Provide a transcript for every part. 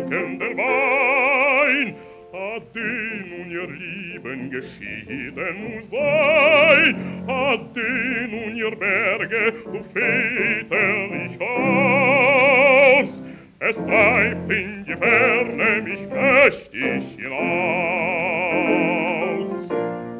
sinkender Wein, ade nun ihr Lieben geschieden sei, ade nun ihr Berge, du väterlich Haus. Es treibt in die Ferne mich mächtig hinaus.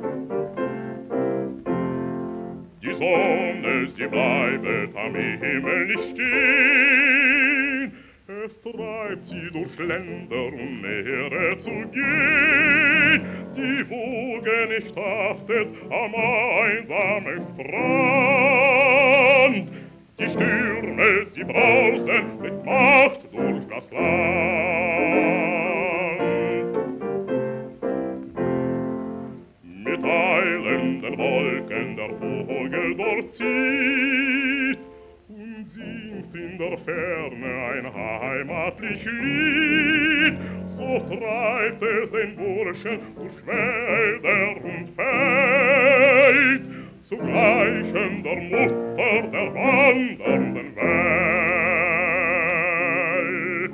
Die Sonne, sie bleibet am Himmel nicht stehen, es treibt sie durch Länder und Meere zu gehen, die Woge nicht haftet am einsamen Strand, die Stürme, sie brausen mit Macht durch das Land. Mit eilenden Wolken der Vogel dort zieht und singt in der Ferne ein heimatlich Lied, so treibt es den Burschen durch Wälder und Feld, zu gleichen der Mutter der wandernden Welt.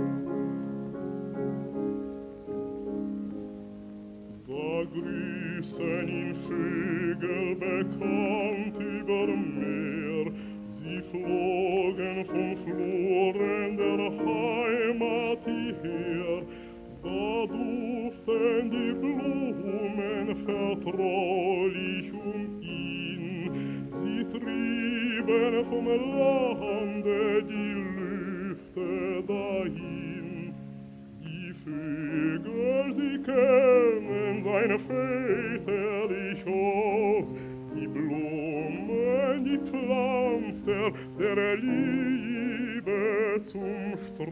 Da grüßen ihn Vögel bekannt über Meer, sie flogen vom Floren der Heimat hierher, da duften die Blumen vertraulich ihn, sie trieben vom Lande die Lüfte dahin. Die Vögel, sie kennen seine väterlich Haus, die Blumen, die pflanzt der Liebe zum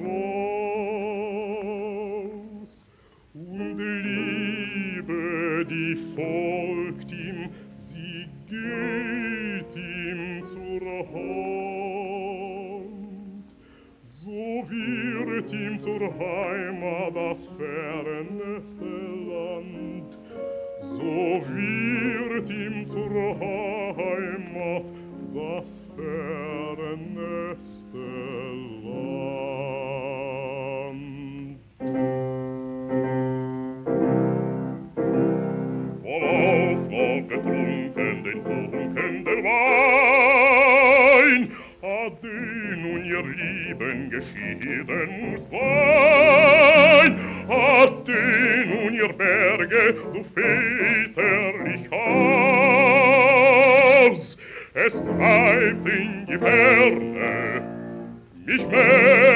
Strauß. Und Liebe, die folgt ihm, sie geht ihm zur Hand. So wird ihm zur Heimat das ferneste Land, so wird ihm zur Heimat das ferneste Land. Worauf noch getrunken den trunkenden Wein, ade nun ihr Lieben geschieden sein, ade nun ihr Berge, du väterlich Haus. Es treibt in die Ferne mich